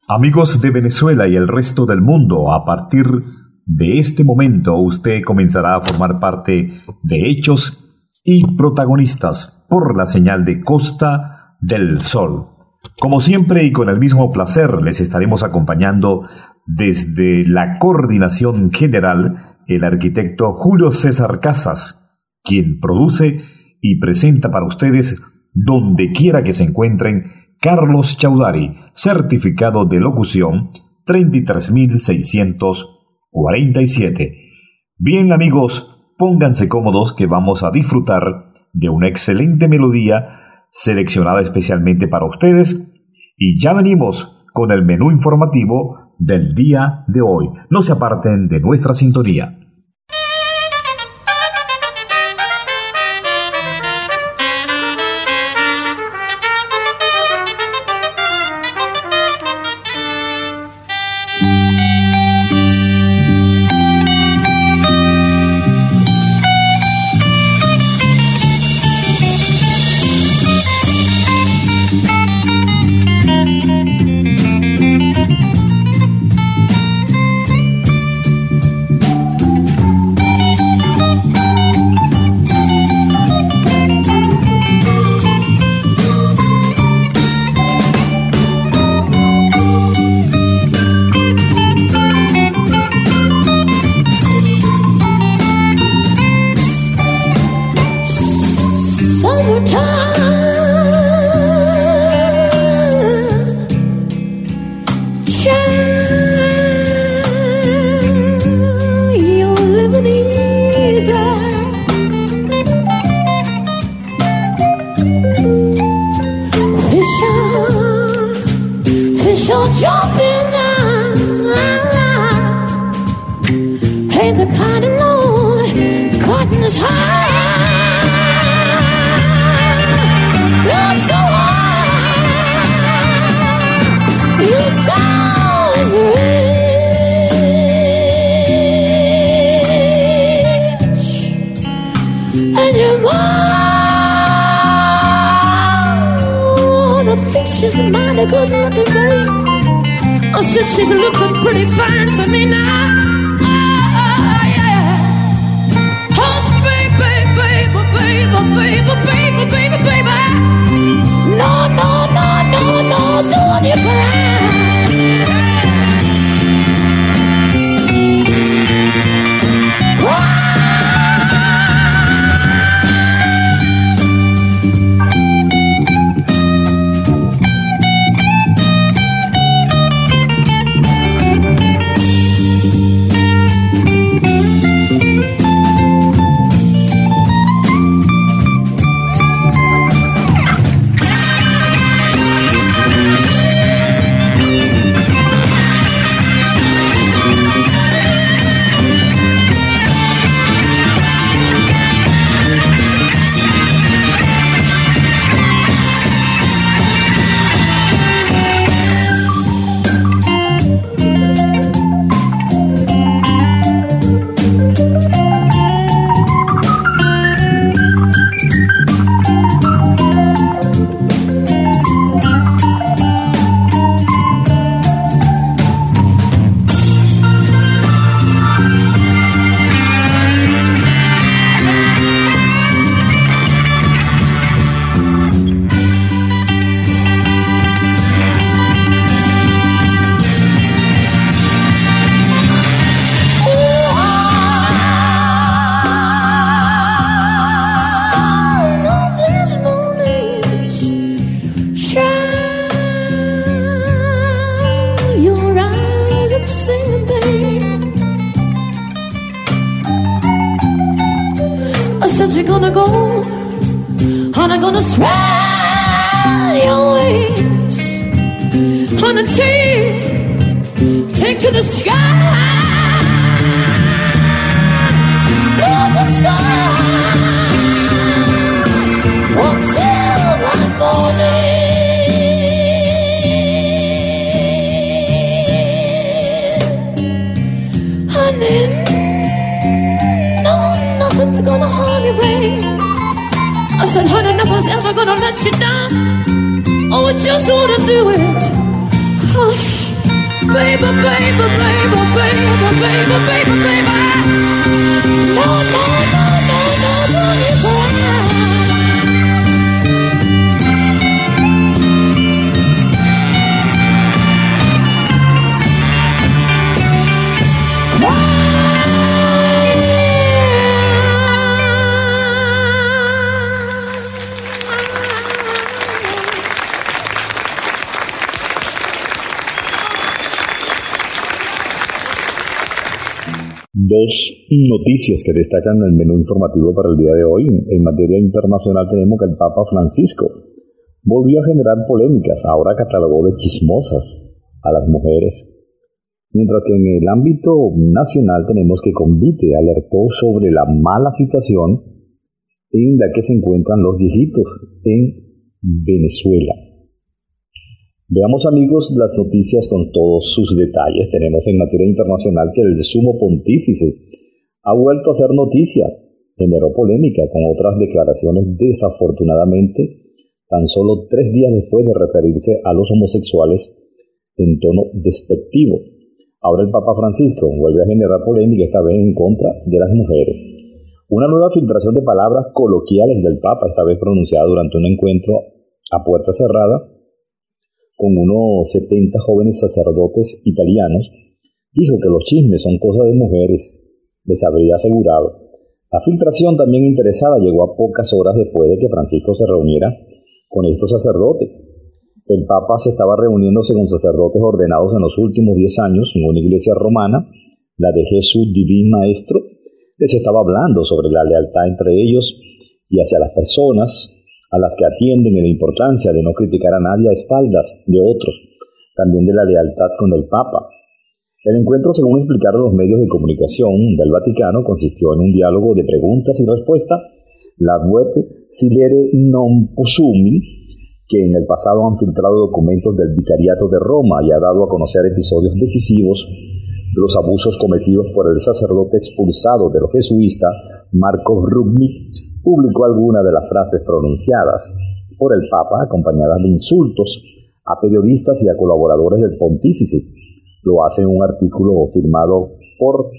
Amigos de Venezuela y el resto del mundo, a partir de este momento usted comenzará a formar parte de Hechos y Protagonistas por la señal de Costa del Sol. Como siempre y con el mismo placer les estaremos acompañando desde la coordinación general el arquitecto Julio César Casas, quien produce y presenta para ustedes donde quiera que se encuentren Carlos Chaudhary, certificado de locución 33.647. Bien amigos, pónganse cómodos que vamos a disfrutar de una excelente melodía seleccionada especialmente para ustedes y ya venimos con el menú informativo del día de hoy. No se aparten de nuestra sintonía. She's a mighty good looking babe. Oh, she's looking pretty fine to me now. Oh, yeah. Oh, baby, baby, baby, baby, baby, baby, baby. No, no, no, no, no, don't you cry. You're gonna go, and I'm gonna spread your wings, and take to the sky, the sky, until that morning, and then nothing's gonna harm you, babe. I said, honey, nothing's ever gonna let you down. Oh, I just wanna do it. Hush. Dos noticias que destacan el menú informativo para el día de hoy. En materia internacional tenemos que el Papa Francisco volvió a generar polémicas, ahora catalogó de chismosas a las mujeres. Mientras que en el ámbito nacional tenemos que Convite alertó sobre la mala situación en la que se encuentran los viejitos en Venezuela. Veamos, amigos, las noticias con todos sus detalles. Tenemos en materia internacional que el sumo pontífice ha vuelto a hacer noticia. Generó polémica con otras declaraciones, desafortunadamente, tan solo 3 días después de referirse a los homosexuales en tono despectivo. Ahora el Papa Francisco vuelve a generar polémica, esta vez en contra de las mujeres. Una nueva filtración de palabras coloquiales del Papa, esta vez pronunciada durante un encuentro a puerta cerrada, con unos 70 jóvenes sacerdotes italianos, dijo que los chismes son cosa de mujeres, les habría asegurado. La filtración, también interesada, llegó a pocas horas después de que Francisco se reuniera con estos sacerdotes. El Papa se estaba reuniéndose con sacerdotes ordenados en los últimos 10 años en una iglesia romana, la de Jesús Divin Maestro. Les estaba hablando sobre la lealtad entre ellos y hacia las personas a las que atienden, y la importancia de no criticar a nadie a espaldas de otros, también de la lealtad con el Papa. El encuentro, según explicaron los medios de comunicación del Vaticano, consistió en un diálogo de preguntas y respuestas, la Vot Silere non Possumi, que en el pasado han filtrado documentos del Vicariato de Roma y ha dado a conocer episodios decisivos de los abusos cometidos por el sacerdote expulsado de los jesuitas, Marco Rubni, publicó algunas de las frases pronunciadas por el Papa, acompañadas de insultos a periodistas y a colaboradores del pontífice. Lo hace en un artículo firmado por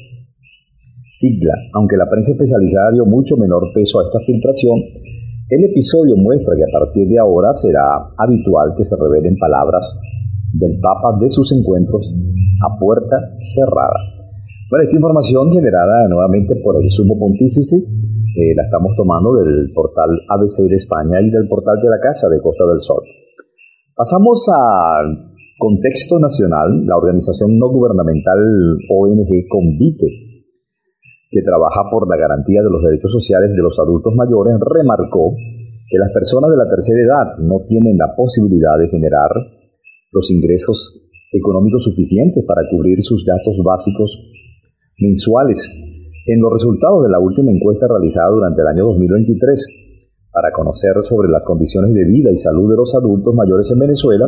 Sigla. Aunque la prensa especializada dio mucho menor peso a esta filtración, el episodio muestra que a partir de ahora será habitual que se revelen palabras del Papa de sus encuentros a puerta cerrada. Bueno, esta información generada nuevamente por el Sumo Pontífice la estamos tomando del portal ABC de España y del portal de la Casa de Costa del Sol. Pasamos al contexto nacional. La organización no gubernamental ONG Convite, que trabaja por la garantía de los derechos sociales de los adultos mayores, remarcó que las personas de la tercera edad no tienen la posibilidad de generar los ingresos económicos suficientes para cubrir sus gastos básicos mensuales. En los resultados de la última encuesta realizada durante el año 2023 para conocer sobre las condiciones de vida y salud de los adultos mayores en Venezuela,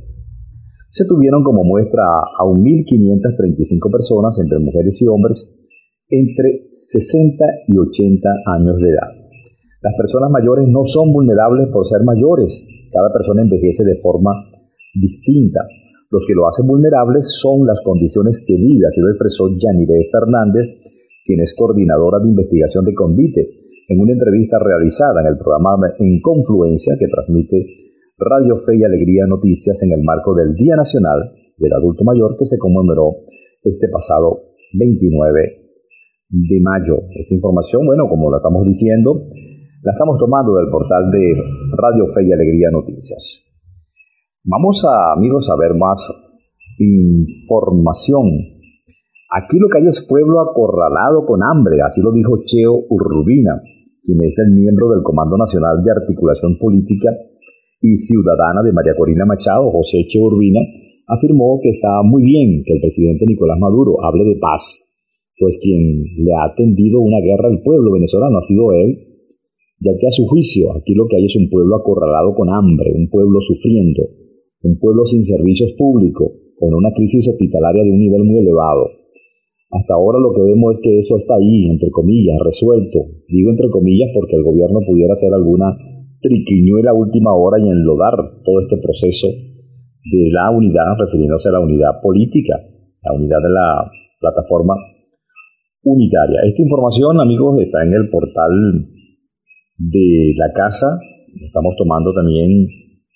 se tuvieron como muestra a 1.535 personas, entre mujeres y hombres, entre 60 y 80 años de edad. Las personas mayores no son vulnerables por ser mayores. Cada persona envejece de forma distinta. Los que lo hacen vulnerables son las condiciones que vive, así lo expresó Yanire Fernández, quien es coordinadora de investigación de Convite, en una entrevista realizada en el programa En Confluencia que transmite Radio Fe y Alegría Noticias en el marco del Día Nacional del Adulto Mayor que se conmemoró este pasado 29 de mayo. Esta información, bueno, como la estamos diciendo, la estamos tomando del portal de Radio Fe y Alegría Noticias. Vamos amigos, a ver más información. Aquí lo que hay es pueblo acorralado con hambre, así lo dijo Cheo Urbina, quien es el miembro del Comando Nacional de Articulación Política y Ciudadana de María Corina Machado. José Cheo Urbina afirmó que está muy bien que el presidente Nicolás Maduro hable de paz, pues quien le ha tendido una guerra al pueblo venezolano ha sido él, ya que a su juicio aquí lo que hay es un pueblo acorralado con hambre, un pueblo sufriendo, un pueblo sin servicios públicos, con una crisis hospitalaria de un nivel muy elevado. Hasta ahora lo que vemos es que eso está ahí, entre comillas, resuelto. Digo entre comillas porque el gobierno pudiera hacer alguna triquiñuela a última hora y enlodar todo este proceso de la unidad, refiriéndose a la unidad política. la unidad de la plataforma unitaria. Esta información, amigos, está en el portal de la casa. Estamos tomando también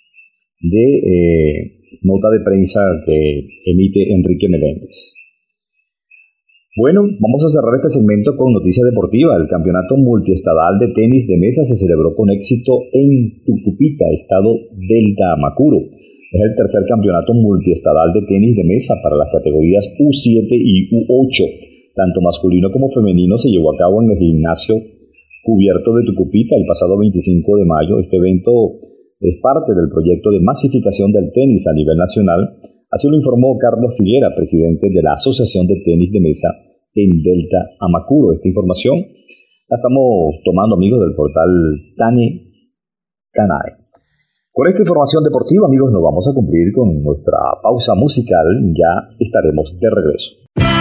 de nota de prensa que emite Enrique Meléndez. Bueno, vamos a cerrar este segmento con noticia deportiva. El campeonato multiestadal de tenis de mesa se celebró con éxito en Tucupita, estado Delta Amacuro. Es el tercer campeonato multiestadal de tenis de mesa para las categorías U7 y U8. Tanto masculino como femenino se llevó a cabo en el gimnasio cubierto de Tucupita el pasado 25 de mayo. Este evento es parte del proyecto de masificación del tenis a nivel nacional. Así lo informó Carlos Figuera, presidente de la Asociación de Tenis de Mesa en Delta Amacuro. Esta información la estamos tomando, amigos, del portal Tane Canae. Con esta información deportiva, amigos, nos vamos a cumplir con nuestra pausa musical. Ya estaremos de regreso.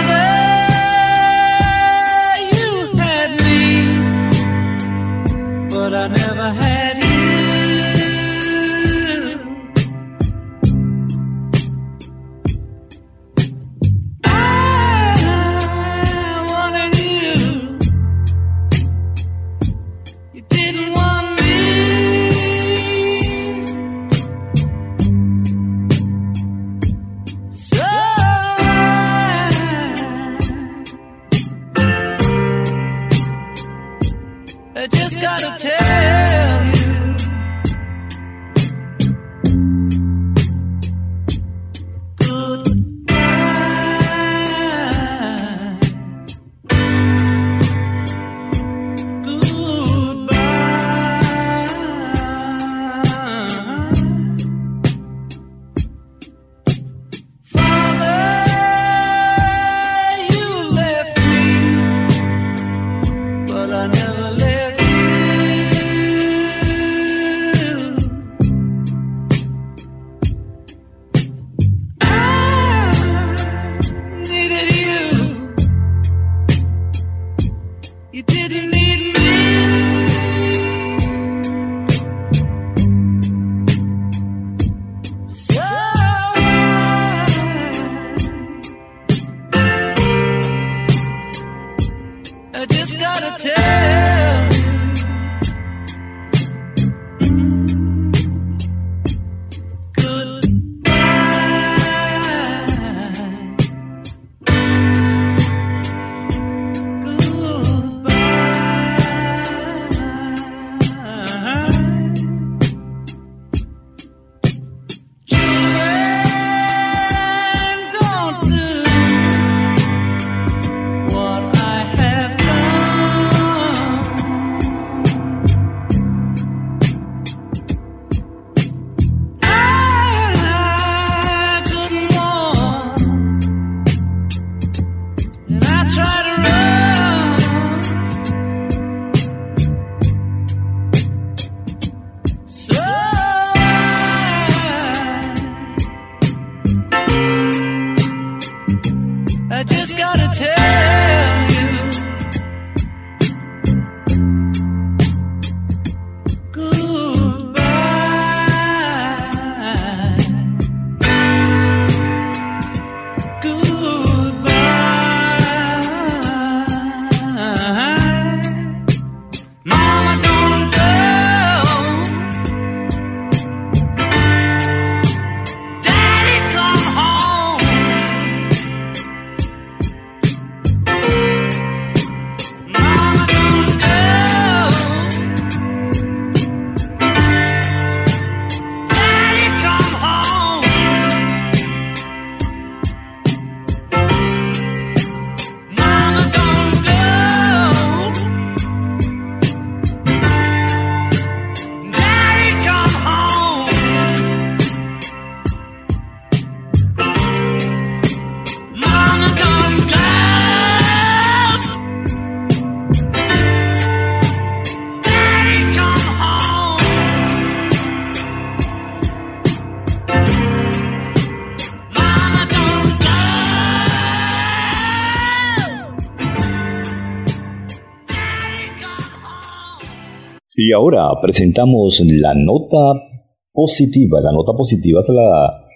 Y ahora presentamos la nota positiva. La nota positiva se la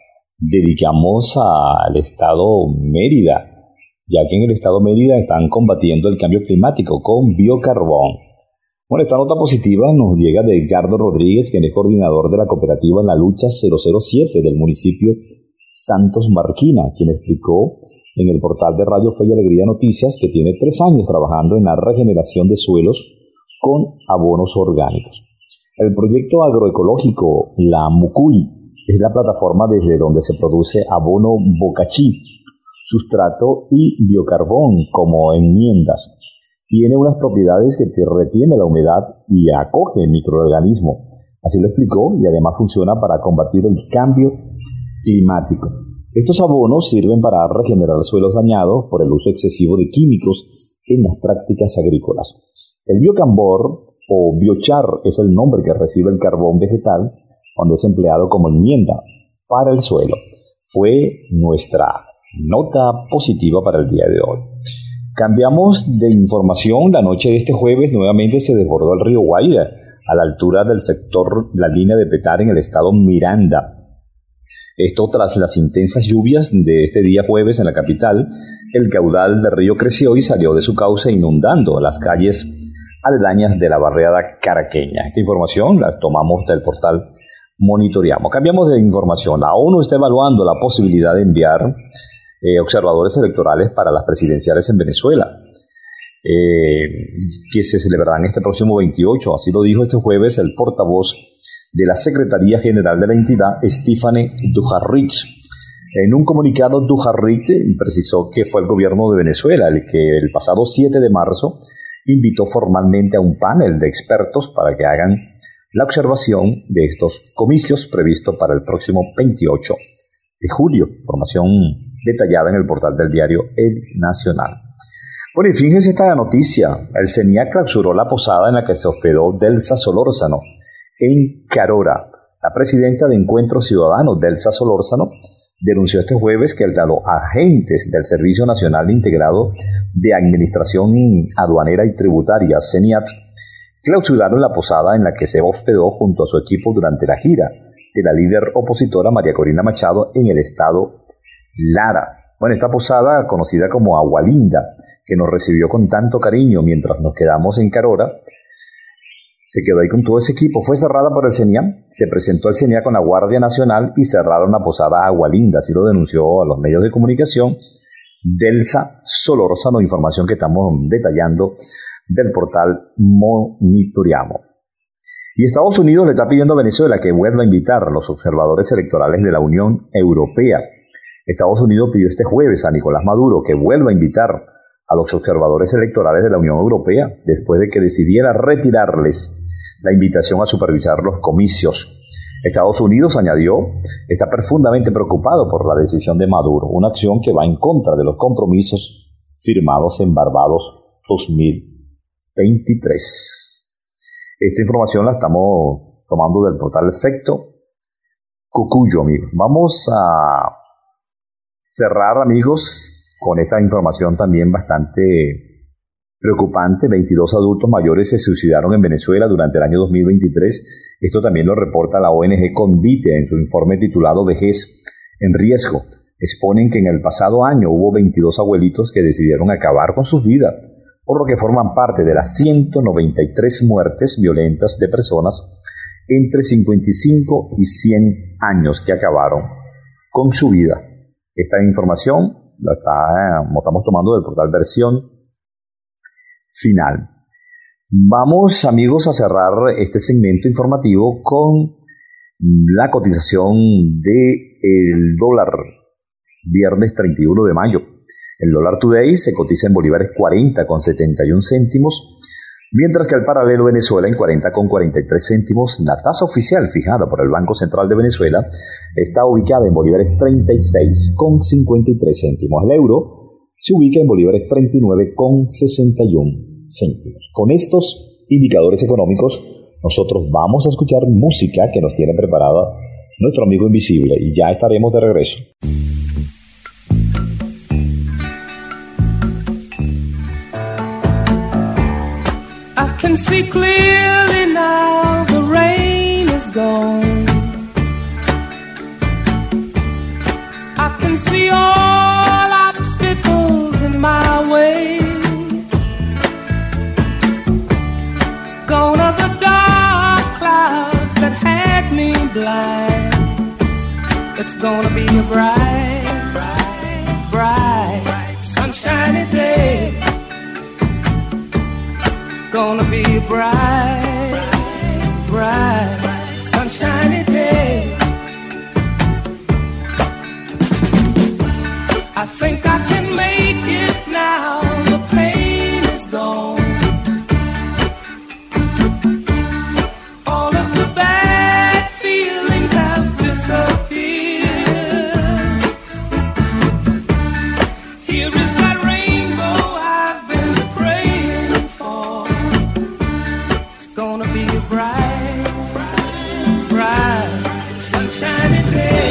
dedicamos al estado Mérida, ya que en el estado Mérida están combatiendo el cambio climático con biocarbón. Bueno, esta nota positiva nos llega de Edgardo Rodríguez, quien es coordinador de la cooperativa en la lucha 007 del municipio Santos Marquina, quien explicó en el portal de Radio Fe y Alegría Noticias que tiene 3 años trabajando en la regeneración de suelos con abonos orgánicos. El proyecto agroecológico La Mucuy es la plataforma desde donde se produce abono bocachí, sustrato y biocarbón como enmiendas. Tiene unas propiedades que retiene la humedad y acoge microorganismos. Así lo explicó, y además funciona para combatir el cambio climático. Estos abonos sirven para regenerar suelos dañados por el uso excesivo de químicos en las prácticas agrícolas. El biocambor o biochar es el nombre que recibe el carbón vegetal cuando es empleado como enmienda para el suelo. Fue nuestra nota positiva para el día de hoy. Cambiamos de información. La noche de este jueves nuevamente se desbordó el río Guaira a la altura del sector La Línea de Petare en el estado Miranda. Esto tras las intensas lluvias de este día jueves en la capital. El caudal del río creció y salió de su cauce inundando las calles aledañas de la barriada caraqueña. Esta información la tomamos del portal Monitoreamos. Cambiamos de información. La ONU está evaluando la posibilidad de enviar observadores electorales para las presidenciales en Venezuela, que se celebrarán este próximo 28. Así lo dijo este jueves el portavoz de la Secretaría General de la entidad, Stephane Dujarric. En un comunicado, Dujarric precisó que fue el gobierno de Venezuela el que el pasado 7 de marzo invitó formalmente a un panel de expertos para que hagan la observación de estos comicios previstos para el próximo 28 de julio. Información detallada en el portal del diario El Nacional. Bueno, y fíjense esta noticia. El CENIAC clausuró la posada en la que se hospedó Delsa Solórzano en Carora. La presidenta de Encuentro Ciudadano, Delsa Solórzano, denunció este jueves que los agentes del Servicio Nacional Integrado de Administración Aduanera y Tributaria, CENIAT, clausuraron la posada en la que se hospedó junto a su equipo durante la gira de la líder opositora María Corina Machado en el estado Lara. Bueno, esta posada, conocida como Agualinda, que nos recibió con tanto cariño mientras nos quedamos en Carora, se quedó ahí con todo ese equipo. Fue cerrada por el CENIA, se presentó el CENIA con la Guardia Nacional y cerraron la posada Agualinda. Así lo denunció a los medios de comunicación Delsa Solórzano, información que estamos detallando del portal Monitoreamos. Y Estados Unidos le está pidiendo a Venezuela que vuelva a invitar a los observadores electorales de la Unión Europea. Estados Unidos pidió este jueves a Nicolás Maduro que vuelva a invitar a los observadores electorales de la Unión Europea después de que decidiera retirarles la invitación a supervisar los comicios. Estados Unidos, añadió, está profundamente preocupado por la decisión de Maduro, una acción que va en contra de los compromisos firmados en Barbados 2023. Esta información la estamos tomando del portal Efecto Cucuyo, amigos. Vamos a cerrar, amigos, con esta información también bastante preocupante. 22 adultos mayores se suicidaron en Venezuela durante el año 2023. Esto también lo reporta la ONG Convite en su informe titulado Vejez en Riesgo. Exponen que en el pasado año hubo 22 abuelitos que decidieron acabar con sus vidas, por lo que forman parte de las 193 muertes violentas de personas entre 55 y 100 años que acabaron con su vida. Esta información la estamos tomando del portal Versión Final. Vamos, amigos, a cerrar este segmento informativo con la cotización del dólar viernes 31 de mayo. El dólar today se cotiza en bolívares 40,71 céntimos, mientras que el paralelo Venezuela en 40,43 céntimos. La tasa oficial fijada por el Banco Central de Venezuela está ubicada en bolívares 36,53 céntimos. El euro se ubica en bolívares 39,61 céntimos. Con estos indicadores económicos, nosotros vamos a escuchar música que nos tiene preparada nuestro amigo invisible y ya estaremos de regreso. I can see clearly now, the rain is gone. gonna be a bright, bright, sunshiny day. It's gonna be a bright, bright, sunshiny day. I think I can make it now. The pain is gone. All of the bad feelings have disappeared. Here is that rainbow I've been praying for. It's gonna be a bright, bright, sunshiny day.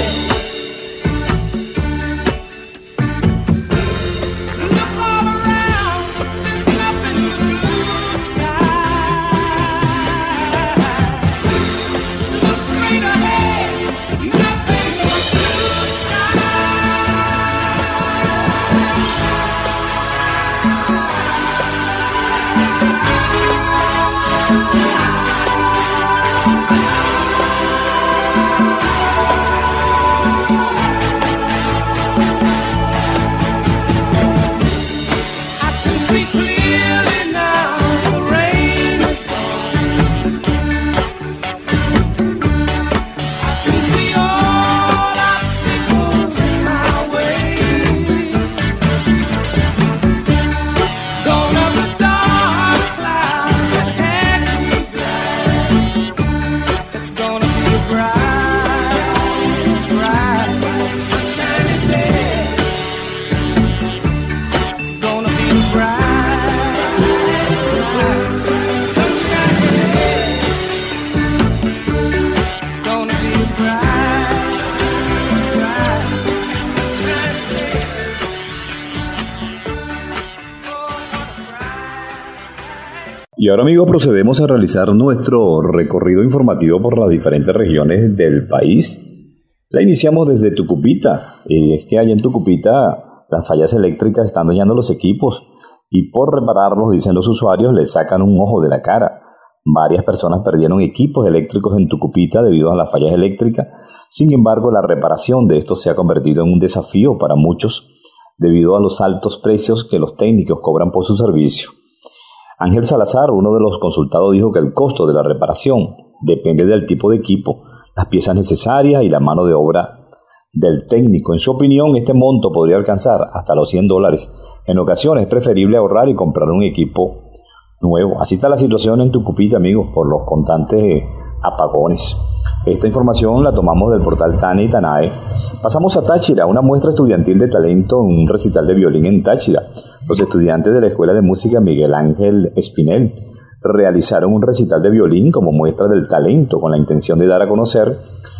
Y ahora, amigos, procedemos a realizar nuestro recorrido informativo por las diferentes regiones del país. La iniciamos desde Tucupita. Es que allá en Tucupita las fallas eléctricas están dañando los equipos y por repararlos, dicen los usuarios, les sacan un ojo de la cara. Varias personas perdieron equipos eléctricos en Tucupita debido a las fallas eléctricas. Sin embargo, la reparación de estos se ha convertido en un desafío para muchos debido a los altos precios que los técnicos cobran por su servicio. Ángel Salazar, uno de los consultados, dijo que el costo de la reparación depende del tipo de equipo, las piezas necesarias y la mano de obra del técnico. En su opinión, este monto podría alcanzar hasta los $100. En ocasiones es preferible ahorrar y comprar un equipo nuevo. Así está la situación en Tucupita, amigos, por los constantes apagones. Esta información la tomamos del portal Tane y Tanae. Pasamos a Táchira, una muestra estudiantil de talento en un recital de violín en Táchira. Los estudiantes de la Escuela de Música Miguel Ángel Espinel realizaron un recital de violín como muestra del talento con la intención de dar a conocer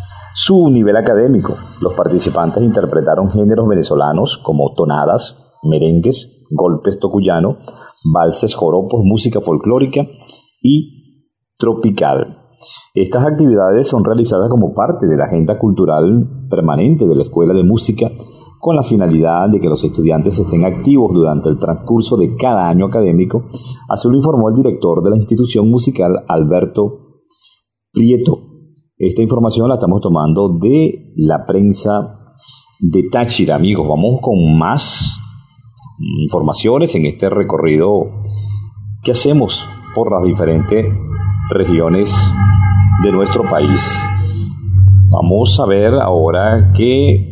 su nivel académico. Los participantes interpretaron géneros venezolanos como tonadas, merengues, golpes tocuyano, valses, joropos, música folclórica y tropical. Estas actividades son realizadas como parte de la agenda cultural permanente de la Escuela de Música con la finalidad de que los estudiantes estén activos durante el transcurso de cada año académico, así lo informó el director de la institución musical, Alberto Prieto. Esta información la estamos tomando de la prensa de Táchira, amigos. Vamos con más informaciones en este recorrido que hacemos por las diferentes regiones de nuestro país. Vamos a ver ahora que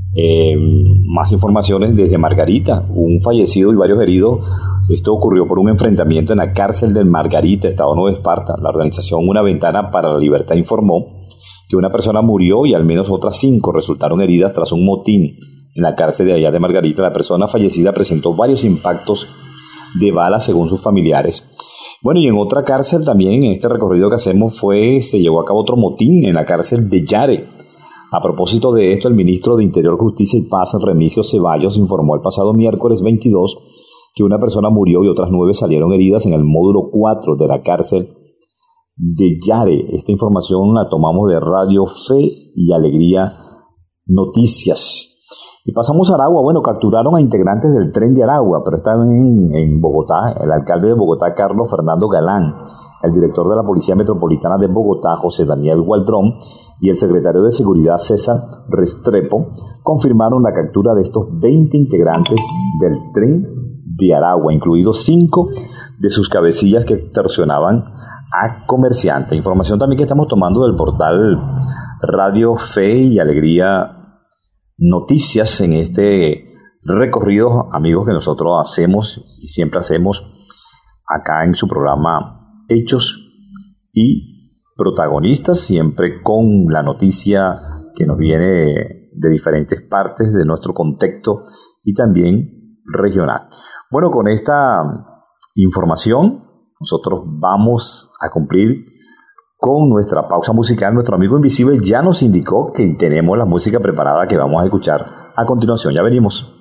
más informaciones desde Margarita. Un fallecido y varios heridos. Esto ocurrió por un enfrentamiento en la cárcel de Margarita, Estado Nueva Esparta. La organización Una Ventana para la Libertad informó que una persona murió y al menos otras 5 resultaron heridas tras un motín en la cárcel de allá de Margarita. La persona fallecida presentó varios impactos de bala según sus familiares. Bueno, y en otra cárcel también, en este recorrido que hacemos, se llevó a cabo otro motín en la cárcel de Yare. A propósito de esto, el ministro de Interior, Justicia y Paz, Remigio Ceballos, informó el pasado miércoles 22 que una persona murió y otras 9 salieron heridas en el módulo 4 de la cárcel de Yare. Esta información la tomamos de Radio Fe y Alegría Noticias. Y pasamos a Aragua. Bueno, capturaron a integrantes del Tren de Aragua, pero estaban en Bogotá. El alcalde de Bogotá, Carlos Fernando Galán, el director de la Policía Metropolitana de Bogotá, José Daniel Gualdrón, y el secretario de Seguridad César Restrepo confirmaron la captura de estos 20 integrantes del tren de Aragua, incluidos 5 de sus cabecillas que extorsionaban a comerciantes. Información también que estamos tomando del portal Radio Fe y Alegría Noticias en este recorrido, amigos, que nosotros hacemos y siempre hacemos acá en su programa Hechos y Protagonistas, siempre con la noticia que nos viene de diferentes partes de nuestro contexto y también regional. Bueno, con esta información nosotros vamos a cumplir con nuestra pausa musical. Nuestro amigo invisible ya nos indicó que tenemos la música preparada que vamos a escuchar a continuación. Ya venimos.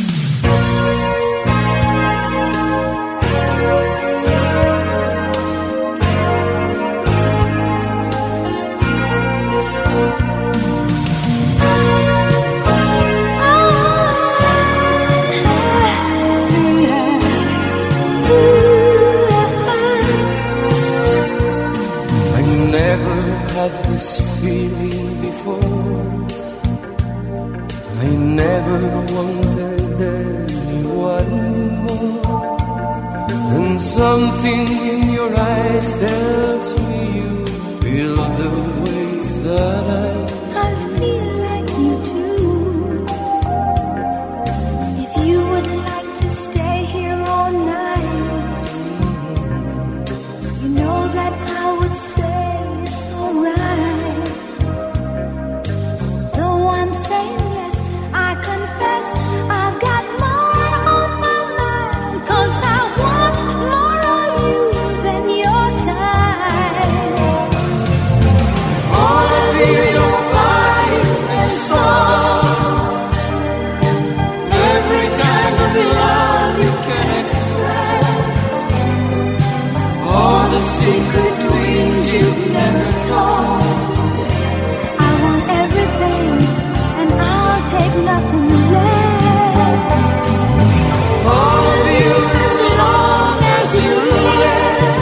Something in your eyes tells me you feel the way that I feel like you too. If you would like to stay here all night, you know that I would say it's alright. Though I'm saying yes, I confess I've got more on my mind, 'cause I want more of you than your time. all of you, your body and soul, every kind of love you can express, all the secret dreams you've never told. I want everything, and I'll take nothing less. All of you, as long as you live,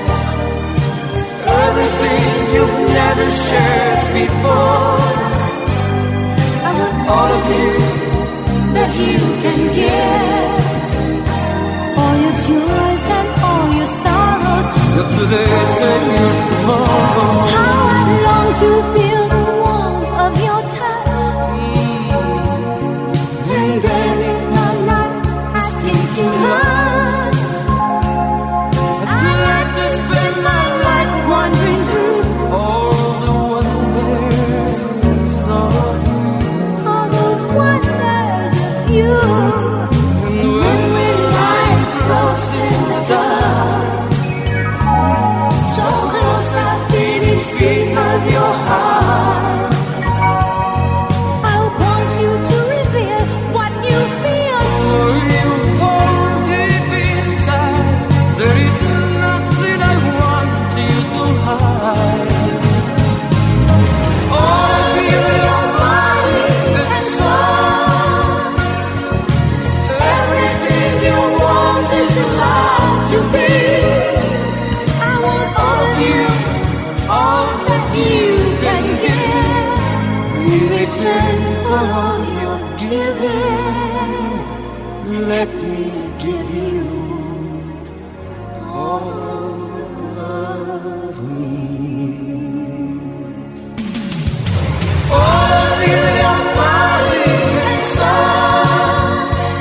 everything you've never shared before. I want All of you that you can give. all your joys and all your sorrows. Your todays and your tomorrow. How I long to feel the warmth of your touch. And then if I'm not asking too much, I'd like to spend my life wandering through All the wonders of you. all the wonders of you. And when we lie close in the dark, so close I feel each beat of your heart. I want you to reveal what you feel. For you hold deep inside, there is nothing I want you to hide. All of you, your body and soul, everything you want this love to be. I want All of you, all that you can give, and in return for all your giving, let me give you all of me. All of you, your body and soul,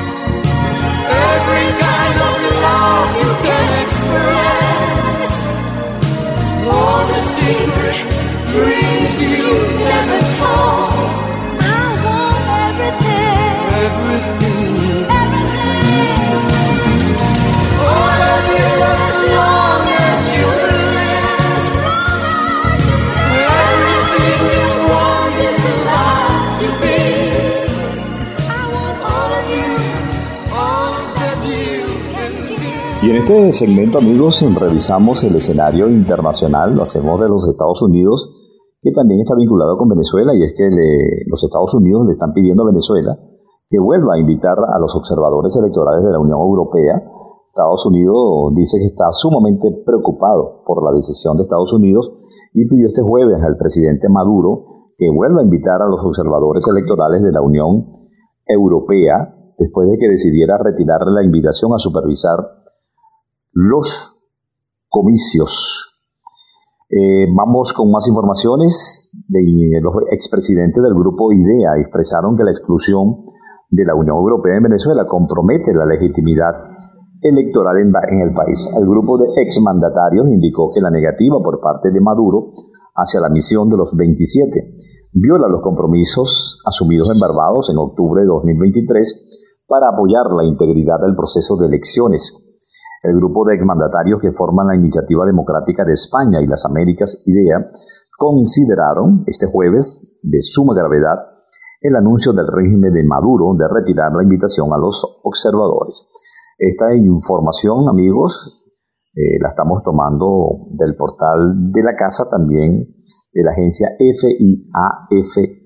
every kind of love you can express, all the secret dreams you never told. I want everything. Everything, Everything. all of you, as long as you live, everything you want this life to be. I want All of you, all that you can give. Y en este segmento, amigos, revisamos el escenario internacional, lo hacemos de los Estados Unidos, que también está vinculado con Venezuela, y es que los Estados Unidos le están pidiendo a Venezuela que vuelva a invitar a los observadores electorales de la Unión Europea Estados Unidos dice que está sumamente preocupado por la decisión de Estados Unidos y pidió este jueves al presidente Maduro que vuelva a invitar a los observadores electorales de la Unión Europea después de que decidiera retirarle la invitación a supervisar los comicios. Vamos con más informaciones. Los expresidentes del grupo IDEA expresaron que la exclusión de la Unión Europea en Venezuela compromete la legitimidad electoral en el país. El grupo de exmandatarios indicó que la negativa por parte de Maduro hacia la misión de los 27 viola los compromisos asumidos en Barbados en octubre de 2023 para apoyar la integridad del proceso de elecciones. El grupo de exmandatarios que forman la Iniciativa Democrática de España y las Américas, IDEA, consideraron este jueves de suma gravedad el anuncio del régimen de Maduro de retirar la invitación a los observadores. Esta información, amigos, la estamos tomando del portal de la casa, también de la agencia FIAFP.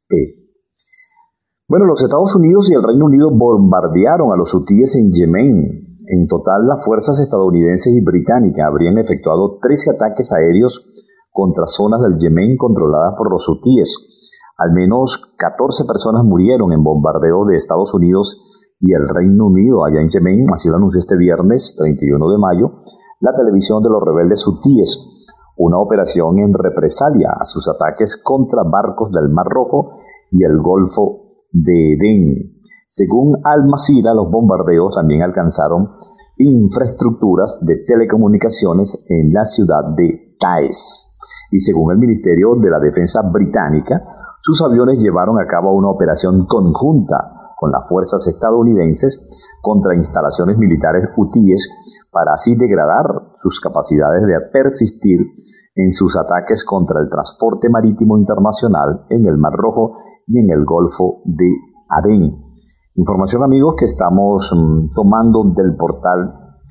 Bueno, los Estados Unidos y el Reino Unido bombardearon a los hutíes en Yemen. En total, las fuerzas estadounidenses y británicas habrían efectuado 13 ataques aéreos contra zonas del Yemen controladas por los hutíes. Al menos 14 personas murieron en bombardeo de Estados Unidos y el Reino Unido allá en Yemen, así lo anunció este viernes 31 de mayo, la televisión de los rebeldes hutíes, una operación en represalia a sus ataques contra barcos del Mar Rojo y el Golfo de Edén. Según Al Masira, los bombardeos también alcanzaron infraestructuras de telecomunicaciones en la ciudad de Taiz. Y según el Ministerio de la Defensa británica, sus aviones llevaron a cabo una operación conjunta con las fuerzas estadounidenses contra instalaciones militares hutíes para así degradar sus capacidades de persistir en sus ataques contra el transporte marítimo internacional en el Mar Rojo y en el Golfo de Adén. Información, amigos, que estamos tomando del portal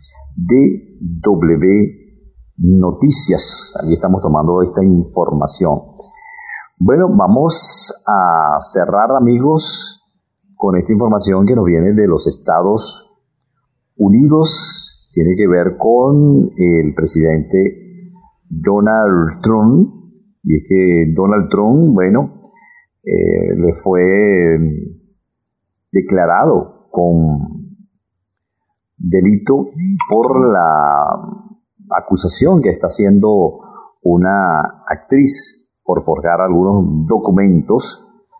DW Noticias. Allí estamos tomando esta información. Bueno, vamos a cerrar, amigos, con esta información que nos viene de los Estados Unidos. Tiene que ver con el presidente Donald Trump. Y es que Donald Trump, bueno, le fue declarado con delito por la acusación que está haciendo una actriz por forjar algunos documentos.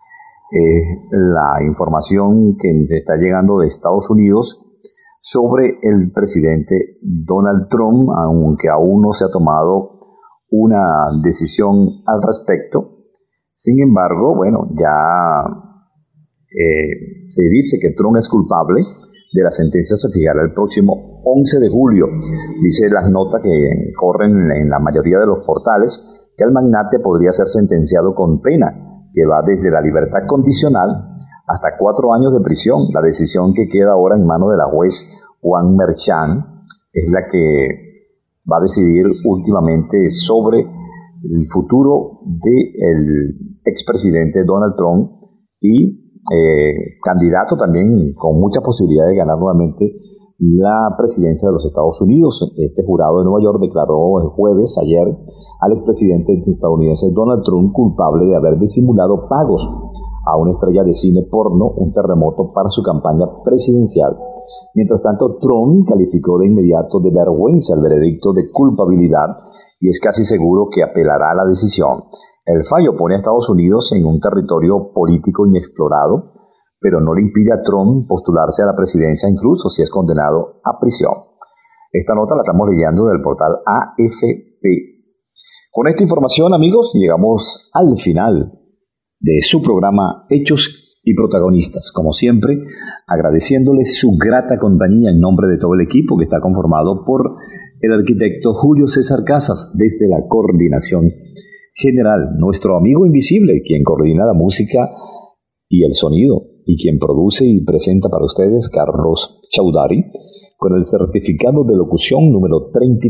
La información que está llegando de Estados Unidos sobre el presidente Donald Trump, aunque aún no se ha tomado una decisión al respecto. Sin embargo, bueno, ya se dice que Trump es culpable de la sentencia. Se fijará el próximo 11 de julio. Dice las notas que corren en la mayoría de los portales que el magnate podría ser sentenciado con pena que va desde la libertad condicional hasta 4 años de prisión. La decisión que queda ahora en manos de la juez Juan Merchan es la que va a decidir últimamente sobre el futuro del expresidente Donald Trump y candidato también con mucha posibilidad de ganar nuevamente la presidencia de los Estados Unidos. Este jurado de Nueva York declaró el jueves, ayer, al expresidente estadounidense Donald Trump culpable de haber disimulado pagos a una estrella de cine porno, un terremoto para su campaña presidencial. Mientras tanto, Trump calificó de inmediato de vergüenza el veredicto de culpabilidad y es casi seguro que apelará a la decisión. El fallo pone a Estados Unidos en un territorio político inexplorado, pero no le impide a Trump postularse a la presidencia incluso si es condenado a prisión. Esta nota la estamos leyendo del portal AFP. Con esta información, amigos, llegamos al final de su programa Hechos y Protagonistas. Como siempre, agradeciéndoles su grata compañía en nombre de todo el equipo que está conformado por el arquitecto Julio César Casas desde la coordinación general, nuestro amigo invisible, quien coordina la música y el sonido, y quien produce y presenta para ustedes, Carlos Chaudhary, con el certificado de locución número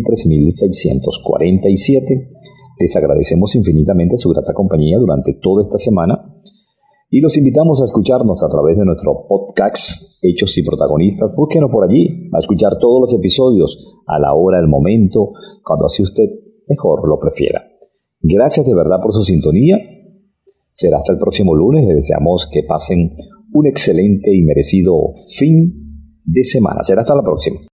33.647. Les agradecemos infinitamente su grata compañía durante toda esta semana y los invitamos a escucharnos a través de nuestro podcast Hechos y Protagonistas. Búsquenos por allí, a escuchar todos los episodios a la hora, el momento, cuando así usted mejor lo prefiera. Gracias de verdad por su sintonía. Será hasta el próximo lunes. Les deseamos que pasen un excelente y merecido fin de semana. Será hasta la próxima.